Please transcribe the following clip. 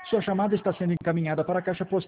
Sua chamada está sendo encaminhada para a caixa postal